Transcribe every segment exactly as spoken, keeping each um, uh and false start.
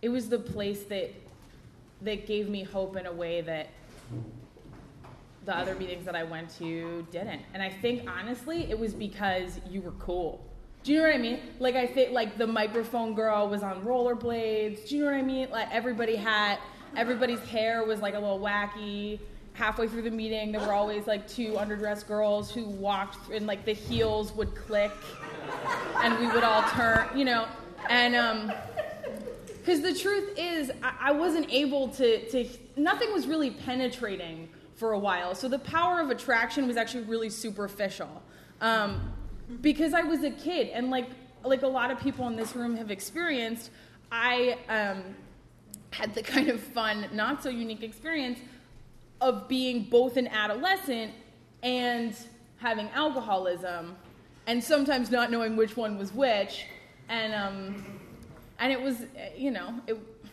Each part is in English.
it was the place that that gave me hope in a way that the other meetings that I went to didn't. And I think, honestly, it was because you were cool. Do you know what I mean? Like, I think, like, the microphone girl was on rollerblades. Do you know what I mean? Like, everybody had, everybody's hair was, like, a little wacky. Halfway through the meeting, there were always, like, two underdressed girls who walked, and, like, the heels would click, and we would all turn, you know. And, um... because the truth is, I wasn't able to, to, nothing was really penetrating for a while. So the power of attraction was actually really superficial. Um, because I was a kid, and like like a lot of people in this room have experienced, I um, had the kind of fun, not so unique experience of being both an adolescent and having alcoholism, and sometimes not knowing which one was which, and um, And it was, you know, it,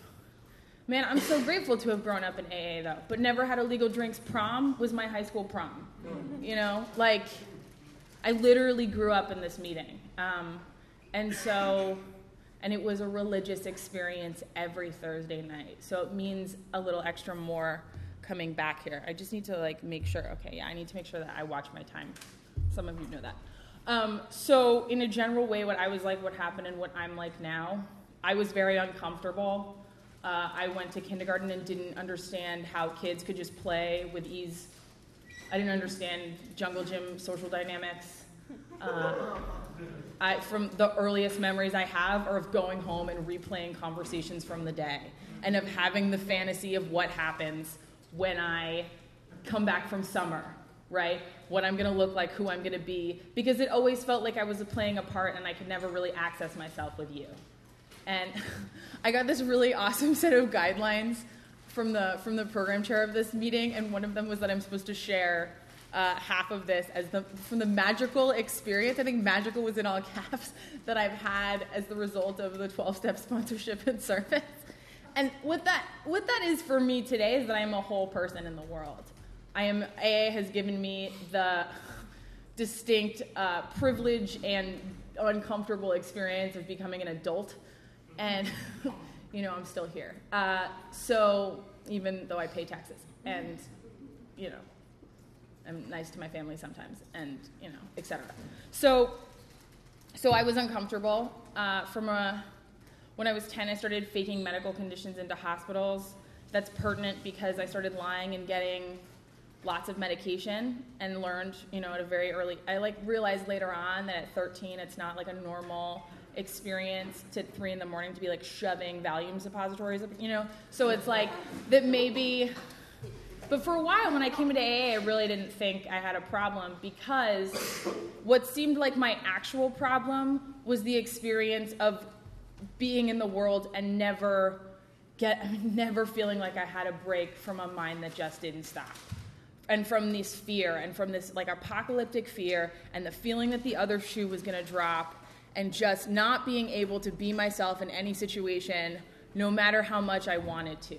man, I'm so grateful to have grown up in A A, though. But never had a legal drinks. Prom was my high school prom. You know, like, I literally grew up in this meeting. Um, and so, and it was a religious experience every Thursday night. So it means a little extra more coming back here. I just need to, like, make sure, okay, yeah, I need to make sure that I watch my time. Some of you know that. Um, so in a general way, what I was like, what happened, and what I'm like now, I was very uncomfortable. Uh, I went to kindergarten and didn't understand how kids could just play with ease. I didn't understand jungle gym social dynamics. Uh, I, from the earliest memories I have are of going home and replaying conversations from the day, and of having the fantasy of what happens when I come back from summer, right? What I'm going to look like, who I'm going to be, because it always felt like I was playing a part and I could never really access myself with you. And I got this really awesome set of guidelines from the from the program chair of this meeting, and one of them was that I'm supposed to share uh, half of this as the from the magical experience. I think magical was in all caps that I've had as the result of the twelve-step sponsorship and service. And what that what that is for me today is that I am a whole person in the world. I am A A has given me the distinct uh, privilege and uncomfortable experience of becoming an adult. And, you know, I'm still here. Uh, so, even though I pay taxes, and, you know, I'm nice to my family sometimes, and, you know, et cetera. So, so I was uncomfortable. Uh, from a, when I was ten, I started faking medical conditions into hospitals. That's pertinent because I started lying and getting lots of medication, and learned, you know, at a very early, I, like, realized later on that at thirteen, it's not, like, a normal experience to three in the morning to be like shoving Valium suppositories up, you know? So it's like that maybe, but for a while when I came into A A, I really didn't think I had a problem, because what seemed like my actual problem was the experience of being in the world and never get, never feeling like I had a break from a mind that just didn't stop. And from this fear, and from this like apocalyptic fear, and the feeling that the other shoe was gonna drop, and just not being able to be myself in any situation, no matter how much I wanted to.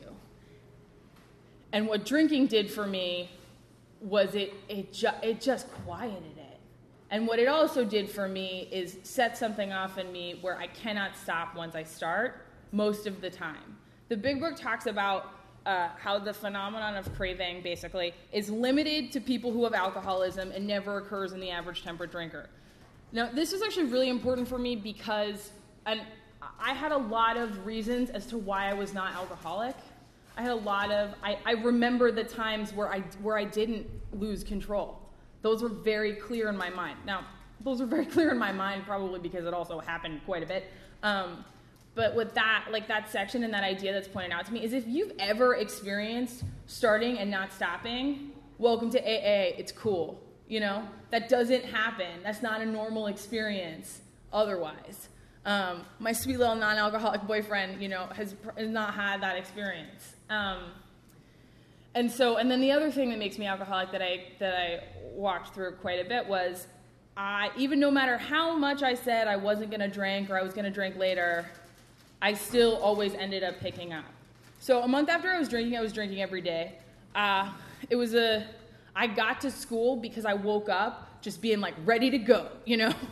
And what drinking did for me was it it, ju- it just quieted it. And what it also did for me is set something off in me where I cannot stop once I start, most of the time. The Big Book talks about uh, how the phenomenon of craving, basically, is limited to people who have alcoholism and never occurs in the average temperate drinker. Now, this is actually really important for me because and I had a lot of reasons as to why I was not alcoholic. I had a lot of, I, I remember the times where I, where I didn't lose control. Those were very clear in my mind. Now, those were very clear in my mind probably because it also happened quite a bit. Um, but with that, like that section and that idea that's pointed out to me is if you've ever experienced starting and not stopping, welcome to A A, it's cool. You know, that doesn't happen. That's not a normal experience otherwise. Um, my sweet little non-alcoholic boyfriend, you know, has, has not had that experience. Um, and so, and then the other thing that makes me alcoholic that I that I walked through quite a bit was, I even no matter how much I said I wasn't going to drink or I was going to drink later, I still always ended up picking up. So a month after I was drinking, I was drinking every day. Uh, it was a, I got to school because I woke up just being like ready to go, you know.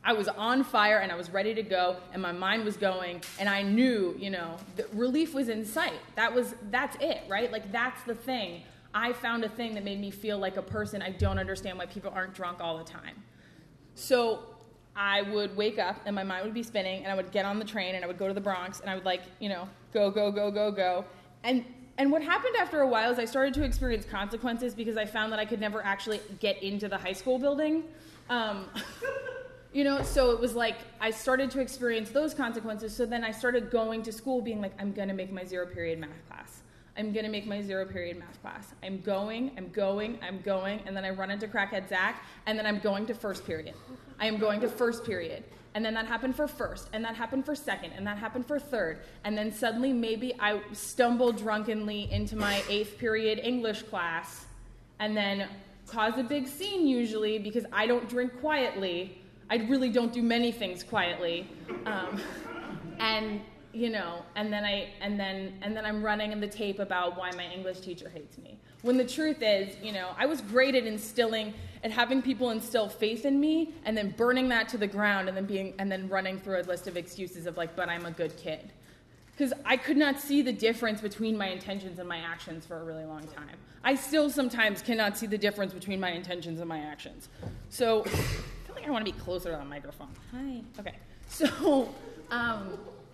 I was on fire and I was ready to go and my mind was going and I knew, you know, the relief was in sight. That was, that's it, right? Like that's the thing. I found a thing that made me feel like a person. I don't understand why people aren't drunk all the time. So I would wake up and my mind would be spinning and I would get on the train and I would go to the Bronx and I would like, you know, go, go, go, go, go. And and what happened after a while is I started to experience consequences because I found that I could never actually get into the high school building. Um, you know, so it was like I started to experience those consequences. So then I started going to school being like, I'm going to make my zero period math class. I'm going to make my zero period math class. I'm going, I'm going, I'm going. And then I run into crackhead Zach. And then I'm going to first period. I am going to first period. And then that happened for first, and that happened for second, and that happened for third. And then suddenly maybe I stumbled drunkenly into my eighth period English class and then cause a big scene usually because I don't drink quietly. I really don't do many things quietly. Um, and, you know, and then I and then and then I'm running in the tape about why my English teacher hates me. When the truth is, you know, I was great at instilling and having people instill faith in me and then burning that to the ground and then being and then running through a list of excuses of like, but I'm a good kid. Because I could not see the difference between my intentions and my actions for a really long time. I still sometimes cannot see the difference between my intentions and my actions. So I feel like I want to be closer to the microphone. Hi. Okay. So, um,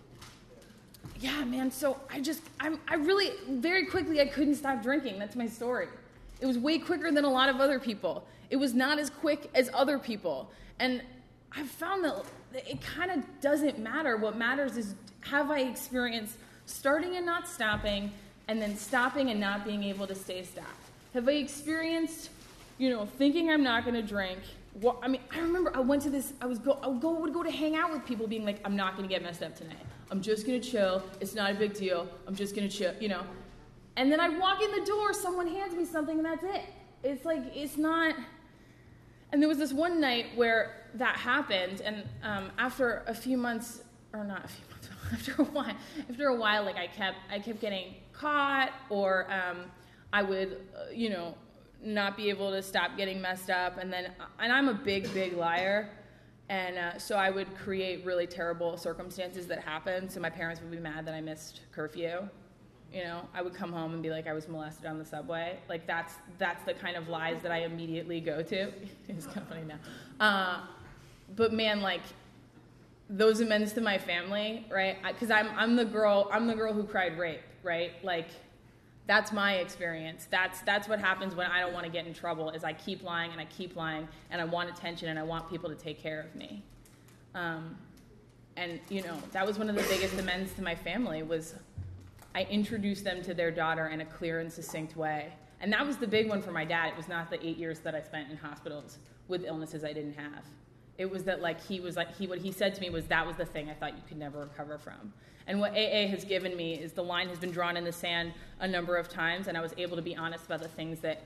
yeah, man, so I just, I'm, I really, very quickly, I couldn't stop drinking. That's my story. It was way quicker than a lot of other people. It was not as quick as other people. And I've found that it kind of doesn't matter. What matters is, have I experienced starting and not stopping, and then stopping and not being able to stay stopped? Have I experienced, you know, thinking I'm not going to drink? Well, I mean, I remember I went to this, I was go, I would go, would go to hang out with people being like, I'm not going to get messed up tonight. I'm just going to chill. It's not a big deal. I'm just going to chill, you know. And then I walk in the door, someone hands me something, and that's it. It's like, it's not. And there was this one night where that happened, and um, after a few months, or not a few months, after a while, after a while, like I kept, I kept getting caught, or um, I would, uh, you know, not be able to stop getting messed up, and then, and I'm a big, big liar. And uh, so I would create really terrible circumstances that happened. So my parents would be mad that I missed curfew. You know, I would come home and be like, I was molested on the subway. Like that's that's the kind of lies that I immediately go to. It's kind of funny now. Uh, but man, like those amends to my family, right? Because I'm I'm the girl I'm the girl who cried rape, right? Like that's my experience. That's that's what happens when I don't want to get in trouble. Is I keep lying and I keep lying and I want attention and I want people to take care of me. Um, and you know that was one of the biggest amends to my family was I introduced them to their daughter in a clear and succinct way. And that was the big one for my dad. It was not the eight years that I spent in hospitals with illnesses I didn't have. It was that like he was like he what he said to me was that was the thing I thought you could never recover from. And what A A has given me is the line has been drawn in the sand a number of times, and I was able to be honest about the things that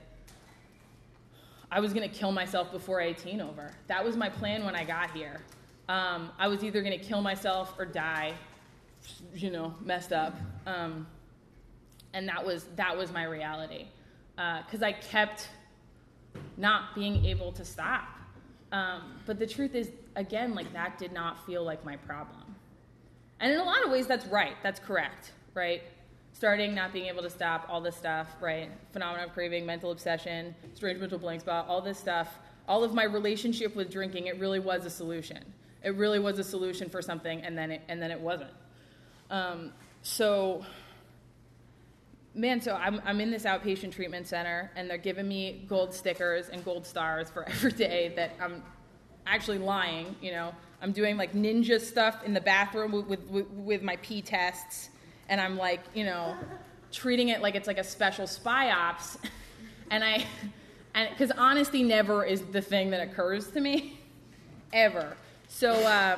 I was going to kill myself before eighteen over. That was my plan when I got here. Um, I was either going to kill myself or die, you know, messed up. Um, and that was that was my reality. Because uh, I kept not being able to stop. Um, but the truth is, again, like that did not feel like my problem. And in a lot of ways, that's right. That's correct, right? Starting, not being able to stop, all this stuff, right? Phenomenon of craving, mental obsession, strange mental blank spot, all this stuff, all of my relationship with drinking, it really was a solution. It really was a solution for something, and then it, and then it wasn't. Um, so, man, so I'm, I'm in this outpatient treatment center, and they're giving me gold stickers and gold stars for every day that I'm actually lying, you know. I'm doing like ninja stuff in the bathroom with, with, with my pee tests, and I'm like, you know, treating it like it's like a special spy ops, and I, and because honesty never is the thing that occurs to me, ever. So, uh,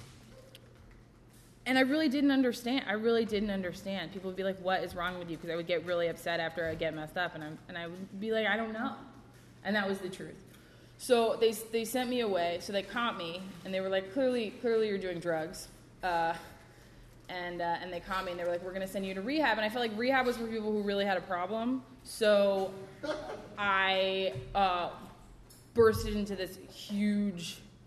and I really didn't understand. I really didn't understand. People would be like, "What is wrong with you?" Because I would get really upset after I get messed up, and I and I would be like, "I don't know," and that was the truth. So they they sent me away. So they caught me, and they were like, "Clearly, clearly you're doing drugs," uh, and uh, and they caught me, and they were like, "We're going to send you to rehab." And I felt like rehab was for people who really had a problem. So I uh, bursted into this huge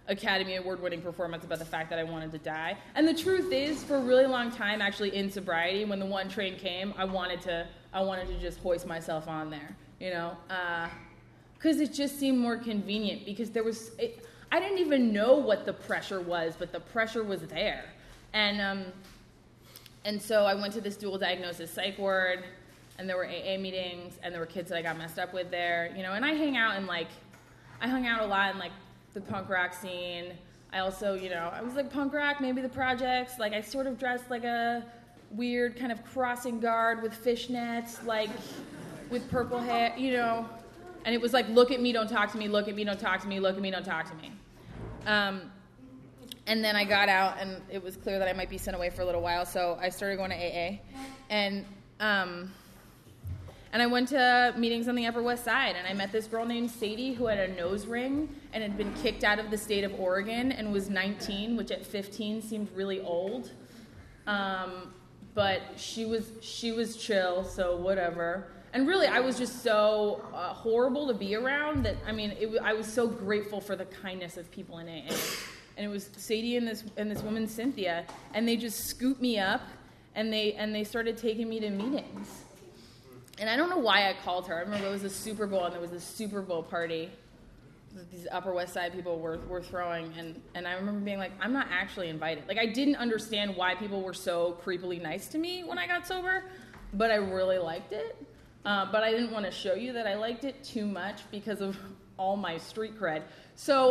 Academy Award-winning performance about the fact that I wanted to die. And the truth is, for a really long time, actually in sobriety, when the one train came, I wanted to, I wanted to just hoist myself on there, you know, because uh, it just seemed more convenient. Because there was, it, I didn't even know what the pressure was, but the pressure was there, and um, and so I went to this dual diagnosis psych ward, and there were A A meetings, and there were kids that I got messed up with there, you know, and I hang out in like, I hung out a lot in like. The punk rock scene. I also, you know, I was like punk rock, maybe the Projects. Like I sort of dressed like a weird kind of crossing guard with fishnets, like with purple hair, you know. And it was like, look at me, don't talk to me, look at me, don't talk to me, look at me, don't talk to me. Um, and then I got out, and it was clear that I might be sent away for a little while, so I started going to A A. And um, And I went to meetings on the Upper West Side, and I met this girl named Sadie who had a nose ring and had been kicked out of the state of Oregon and was nineteen, which at fifteen seemed really old. Um, but she was she was chill, so whatever. And really, I was just so uh, horrible to be around that, I mean, it, I was so grateful for the kindness of people in A A. And it was Sadie and this and this woman, Cynthia, and they just scooped me up, and they and they started taking me to meetings. And I don't know why I called her. I remember it was a Super Bowl, and there was a Super Bowl party that these Upper West Side people were, were throwing. And, and I remember being like, I'm not actually invited. Like, I didn't understand why people were so creepily nice to me when I got sober, but I really liked it. Uh, but I didn't want to show you that I liked it too much because of all my street cred. So,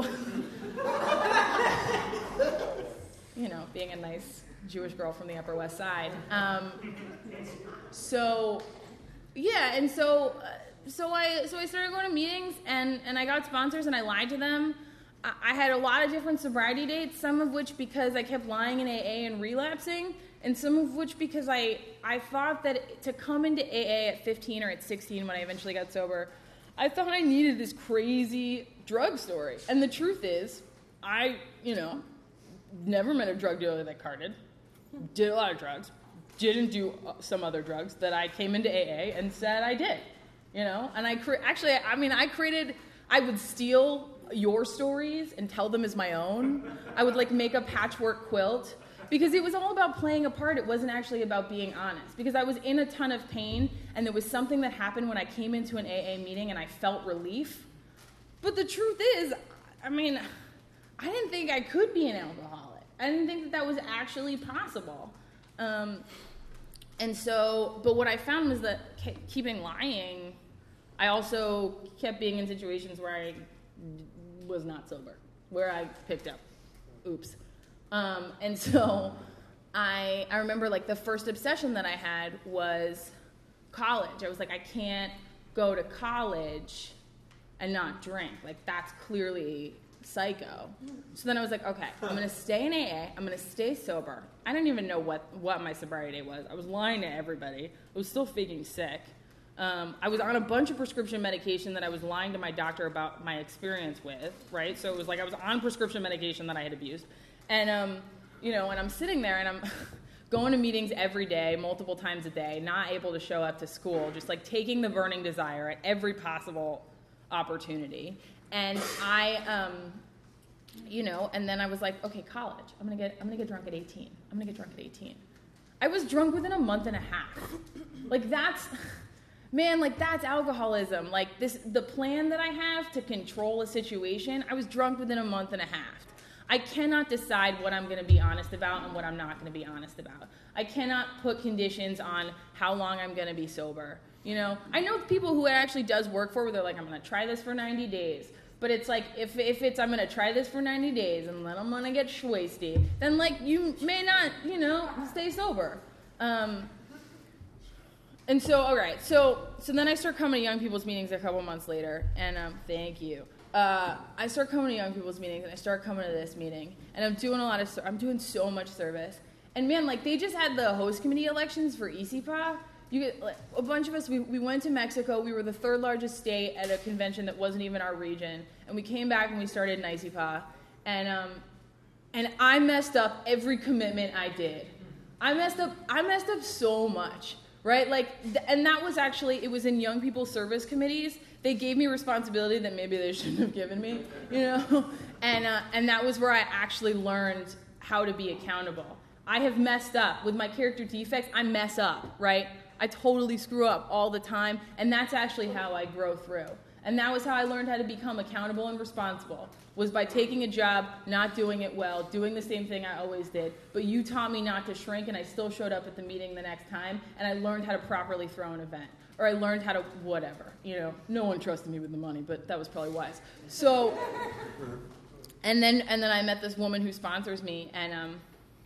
you know, being a nice Jewish girl from the Upper West Side. Um, so... Yeah, and so uh, so I so I started going to meetings, and, and I got sponsors, and I lied to them. I, I had a lot of different sobriety dates, some of which because I kept lying in A A and relapsing, and some of which because I, I thought that to come into A A at fifteen or at sixteen when I eventually got sober, I thought I needed this crazy drug story. And the truth is, I, you know, never met a drug dealer that carded, did a lot of drugs, didn't do some other drugs that I came into A A and said I did, you know? And I cre- actually, I mean, I created, I would steal your stories and tell them as my own. I would like make a patchwork quilt because it was all about playing a part. It wasn't actually about being honest because I was in a ton of pain, and there was something that happened when I came into an A A meeting and I felt relief. But the truth is, I mean, I didn't think I could be an alcoholic. I didn't think that that was actually possible. Um, and so, but what I found was that ke- keeping lying, I also kept being in situations where I was not sober, where I picked up. Oops. Um, and so I, I remember like the first obsession that I had was college. I was like, I can't go to college and not drink. Like that's clearly psycho. So then I was like, okay, I'm going to stay in A A. I'm going to stay sober. I didn't even know what, what my sobriety date was. I was lying to everybody. I was still faking sick. Um, I was on a bunch of prescription medication that I was lying to my doctor about my experience with, right? So it was like I was on prescription medication that I had abused. And, um, you know, and I'm sitting there and I'm going to meetings every day, multiple times a day, not able to show up to school, just like taking the burning desire at every possible opportunity. And I, um, you know, and then I was like, okay, college. I'm gonna get, I'm gonna get drunk at eighteen. I'm gonna get drunk at eighteen. I was drunk within a month and a half. Like that's, man, like that's alcoholism. Like this, the plan that I have to control a situation. I was drunk within a month and a half. I cannot decide what I'm gonna be honest about and what I'm not gonna be honest about. I cannot put conditions on how long I'm gonna be sober. You know, I know people who it actually does work for where they're like, I'm going to try this for ninety days. But it's like, if if it's, I'm going to try this for ninety days and then I'm going to get schwasty, then like you may not, you know, stay sober. Um, and so, all right, so so then I start coming to young people's meetings a couple months later, and um, thank you. Uh, I start coming to young people's meetings, and I start coming to this meeting, and I'm doing a lot of, I'm doing so much service. And man, like they just had the host committee elections for E C P A. You get, like, a bunch of us, we, we went to Mexico. We were the third largest state at a convention that wasn't even our region. And we came back and we started in I C P A. And, um, and I messed up every commitment I did. I messed up, I messed up so much, right? Like, th- and that was actually, it was in young people's service committees. They gave me responsibility that maybe they shouldn't have given me, you know? And, uh, and that was where I actually learned how to be accountable. I have messed up. With my character defects, I mess up, right? I totally screw up all the time, and that's actually how I grow through. And that was how I learned how to become accountable and responsible, was by taking a job, not doing it well, doing the same thing I always did. But you taught me not to shrink, and I still showed up at the meeting the next time, and I learned how to properly throw an event. Or I learned how to whatever, you know. No one trusted me with the money, but that was probably wise. So, and then and then I met this woman who sponsors me, and um,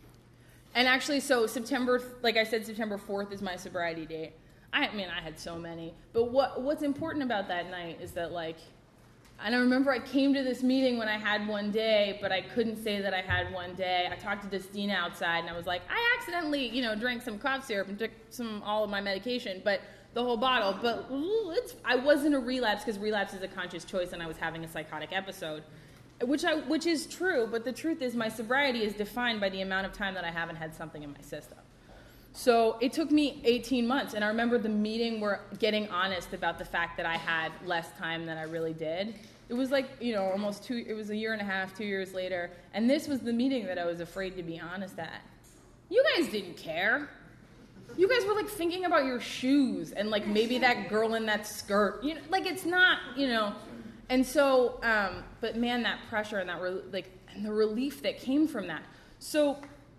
and actually, so September, like I said, September fourth is my sobriety date. I mean, I had so many, but what what's important about that night is that, like, and I remember I came to this meeting when I had one day, but I couldn't say that I had one day. I talked to Destina outside, and I was like, I accidentally, you know, drank some cough syrup and took some all of my medication, but the whole bottle. But it's, I wasn't a relapse, because relapse is a conscious choice, and I was having a psychotic episode, which I which is true. But the truth is, my sobriety is defined by the amount of time that I haven't had something in my system. So it took me eighteen months, and I remember the meeting where getting honest about the fact that I had less time than I really did. It was like, you know, almost two, it was a year and a half, two years later, and this was the meeting that I was afraid to be honest at. You guys didn't care. You guys were, like, thinking about your shoes and, like, maybe that girl in that skirt. You know, like, it's not, you know. And so, um, but man, that pressure and that, re- like, and the relief that came from that. So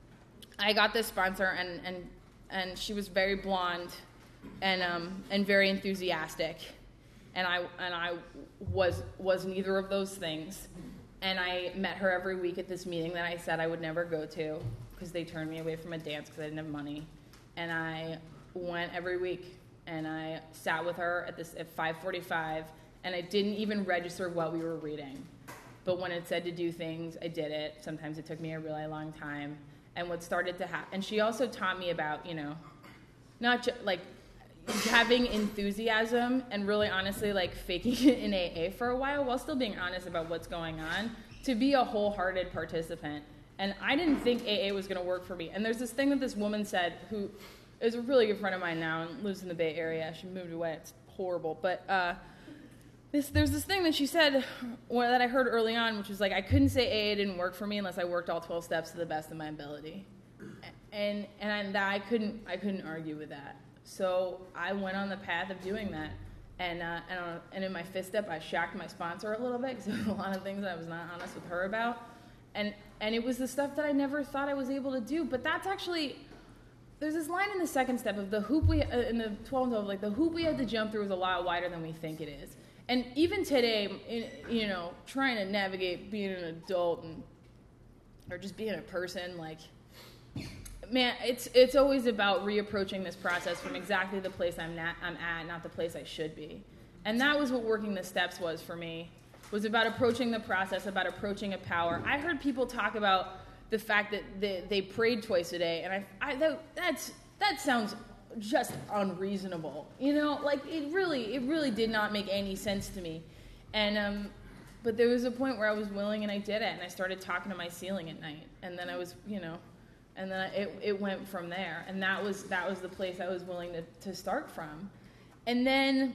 I got this sponsor, and, and, and she was very blonde and, um, and very enthusiastic. And I and I was was neither of those things. And I met her every week at this meeting that I said I would never go to, because they turned me away from a dance because I didn't have money. And I went every week, and I sat with her at this at five forty-five, and I didn't even register what we were reading. But when it said to do things, I did it. Sometimes it took me a really long time. And what started to happen, and she also taught me about, you know, not just like having enthusiasm and really honestly like faking it in A A for a while while still being honest about what's going on, to be a wholehearted participant. And I didn't think A A was going to work for me. And there's this thing that this woman said, who is a really good friend of mine now and lives in the Bay Area. She moved away. It's horrible. But uh, this, there's this thing that she said well, that I heard early on, which was like, I couldn't say A A didn't work for me unless I worked all twelve steps to the best of my ability. And and I, I couldn't I couldn't argue with that. So I went on the path of doing that. And uh, and, uh, and in my fifth step, I shocked my sponsor a little bit, because there was a lot of things I was not honest with her about. And and it was the stuff that I never thought I was able to do. But that's actually, there's this line in the second step of the hoop we, uh, in the twelve twelve, like the hoop we had to jump through is a lot wider than we think it is. And even today, in, you know, trying to navigate being an adult and, or just being a person, like, man, it's it's always about reapproaching this process from exactly the place I'm, not, I'm at, not the place I should be. And that was what working the steps was for me. Was about approaching the process, about approaching a power. I heard people talk about the fact that they, they prayed twice a day, and I, I that, that's that sounds just unreasonable. You know, like it really, it really did not make any sense to me. And um, but there was a point where I was willing, and I did it, and I started talking to my ceiling at night, and then I was, you know, and then it it went from there, and that was that was the place I was willing to to start from, and then.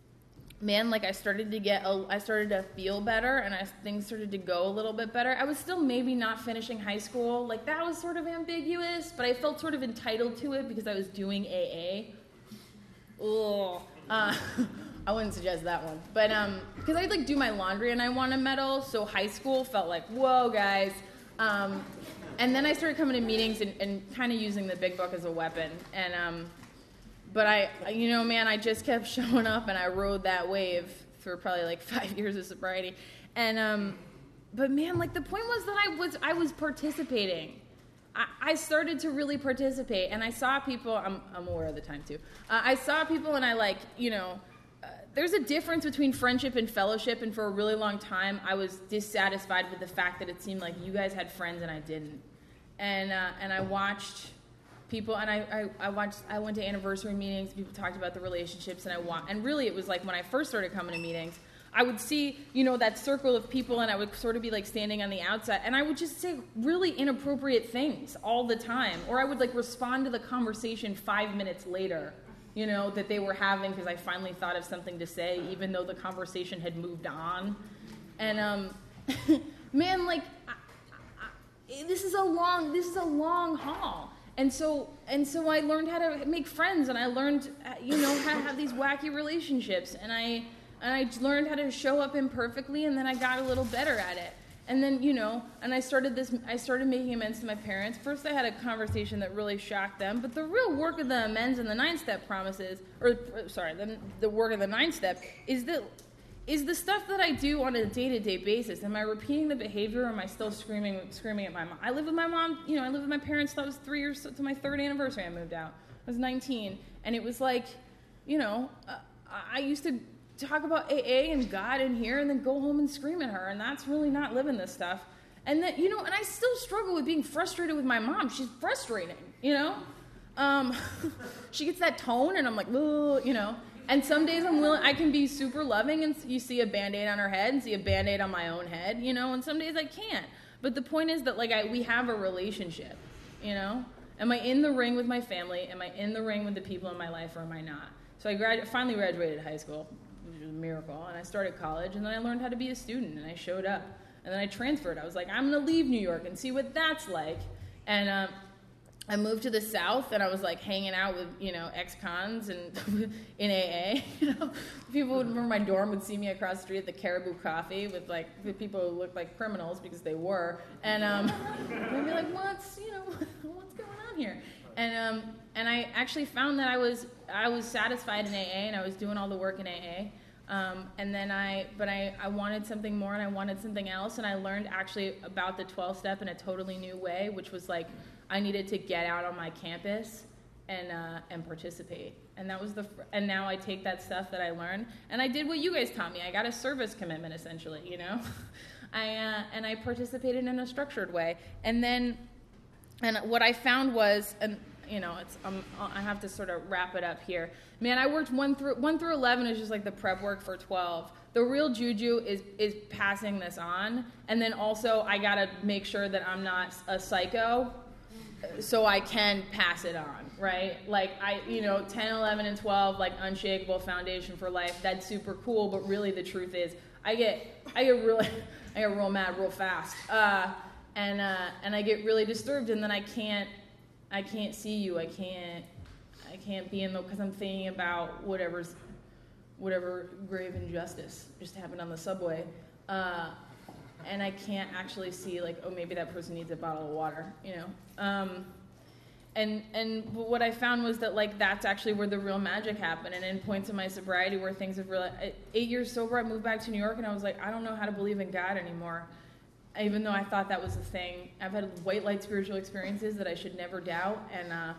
Man, like I started to get, a, I started to feel better, and I, things started to go a little bit better. I was still maybe not finishing high school. Like that was sort of ambiguous, but I felt sort of entitled to it because I was doing A A. Ugh. Uh, I wouldn't suggest that one. But um, because I'd like do my laundry and I won a medal, so high school felt like, whoa, guys. Um, and then I started coming to meetings and, and kind of using the big book as a weapon. And um, But I, you know, man, I just kept showing up, and I rode that wave for probably like five years of sobriety. And, um, but man, like the point was that I was, I was participating. I, I started to really participate, and I saw people. I'm, I'm aware of the time too. Uh, I saw people, and I like, you know, uh, there's a difference between friendship and fellowship. And for a really long time, I was dissatisfied with the fact that it seemed like you guys had friends and I didn't. And uh, and I watched. People and I, I, I watched. I went to anniversary meetings. People talked about the relationships, and I want. And really, it was like when I first started coming to meetings, I would see, you know, that circle of people, and I would sort of be like standing on the outside, and I would just say really inappropriate things all the time, or I would like respond to the conversation five minutes later, you know, that they were having because I finally thought of something to say, even though the conversation had moved on, and um, man, like, I, I, this is a long, this is a long haul. And so, and so I learned how to make friends, and I learned, you know, how to have these wacky relationships, and I, and I learned how to show up imperfectly, and then I got a little better at it. And then, you know, and I started this, I started making amends to my parents. First I had a conversation that really shocked them, but the real work of the amends and the nine-step promises, or, sorry, the, the work of the nine-step is the, is the stuff that I do on a day-to-day basis. Am I repeating the behavior, or am I still screaming screaming at my mom? I live with my mom, you know, I lived with my parents till I was three years, to my third anniversary I moved out. I was nineteen, and it was like, you know, uh, I used to talk about A A and God in here and then go home and scream at her, and that's really not living this stuff. And then, you know, and I still struggle with being frustrated with my mom. She's frustrating, you know? Um, she gets that tone, and I'm like, ugh, you know? And some days I'm willing, I can be super loving, and you see a Band-Aid on her head and see a Band-Aid on my own head, you know? And some days I can't. But the point is that, like, I, we have a relationship, you know? Am I in the ring with my family? Am I in the ring with the people in my life, or am I not? So I gradu- finally graduated high school, which was a miracle, and I started college, and then I learned how to be a student, and I showed up. And then I transferred. I was like, I'm going to leave New York and see what that's like. And um, I moved to the South, and I was like hanging out with, you know, ex-cons and in A A. You know, people would, from my dorm would see me across the street at the Caribou Coffee with like with people who looked like criminals, because they were. And um, they'd be like, what's, you know, what's going on here? And um, and I actually found that I was I was satisfied in A A, and I was doing all the work in A A. Um, and then I, but I, I wanted something more, and I wanted something else, and I learned actually about the twelve-step in a totally new way, which was like, I needed to get out on my campus and uh, and participate. And that was the, and now I take that stuff that I learned, and I did what you guys taught me. I got a service commitment, essentially, you know? I, uh, and I participated in a structured way. And then, and what I found was, and you know, it's um, I have to sort of wrap it up here. Man, I worked one through one through eleven is just like the prep work for twelve. The real juju is is passing this on, and then also I gotta make sure that I'm not a psycho, so I can pass it on, right? Like I, you know, ten, eleven, and twelve, like unshakable foundation for life. That's super cool, but really the truth is, I get I get really I get real mad real fast, uh, and uh, and I get really disturbed, and then I can't. I can't see you. I can't. I can't be in the because I'm thinking about whatever's, whatever grave injustice just happened on the subway, uh, and I can't actually see like, oh, maybe that person needs a bottle of water, you know. Um, and and what I found was that like that's actually where the real magic happened. And in points of my sobriety where things have really eight years sober, I moved back to New York, and I was like, I don't know how to believe in God anymore. Even though I thought that was the thing. I've had white light spiritual experiences that I should never doubt, and uh,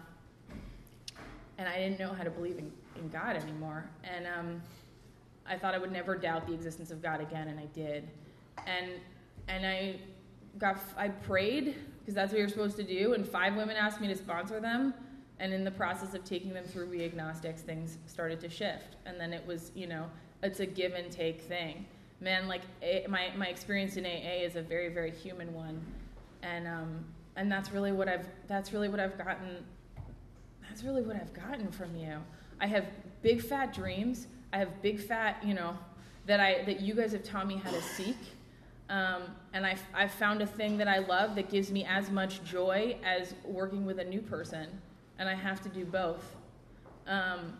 and I didn't know how to believe in, in God anymore. And um, I thought I would never doubt the existence of God again, and I did. And and I got I prayed, because that's what you're supposed to do, and five women asked me to sponsor them, and in the process of taking them through Reagnostics, things started to shift. And then it was, you know, it's a give and take thing. Man, like a, my my experience in A A is a very very human one, and um and that's really what I've that's really what I've gotten. That's really what I've gotten from you. I have big fat dreams. I have big fat, you know, that I that you guys have taught me how to seek, um, and I I found a thing that I love that gives me as much joy as working with a new person, and I have to do both. Um,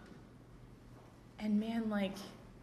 and man, like.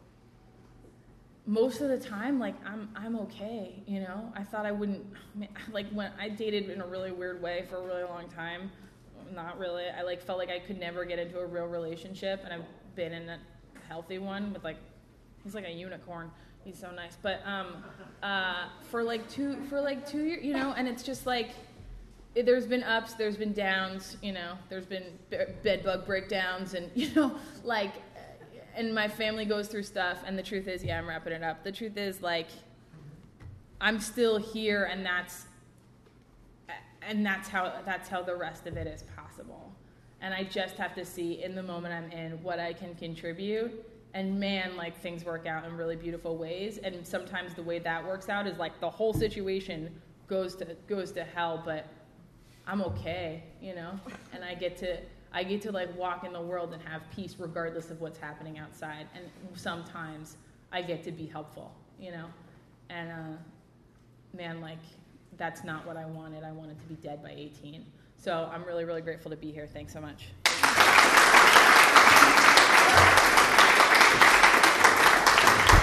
Most of the time, like, I'm I'm okay, you know? I thought I wouldn't, like, when I dated in a really weird way for a really long time, not really, I, like, felt like I could never get into a real relationship, and I've been in a healthy one with, like, he's like a unicorn, he's so nice, but, um, uh, for, like, two, for, like, two years, you know, and it's just, like, it, there's been ups, there's been downs, you know, there's been bed bug breakdowns, and, you know, like, and my family goes through stuff, and the truth is, yeah, I'm wrapping it up. The truth is, like, I'm still here, and that's, and that's how that's how the rest of it is possible. And I just have to see in the moment I'm in what I can contribute. And man, like things work out in really beautiful ways. And sometimes the way that works out is like the whole situation goes to goes to hell, but I'm okay, you know. And I get to. I get to like walk in the world and have peace regardless of what's happening outside. And sometimes I get to be helpful, you know? And uh, man, like, that's not what I wanted. I wanted to be dead by eighteen. So I'm really, really grateful to be here. Thanks so much.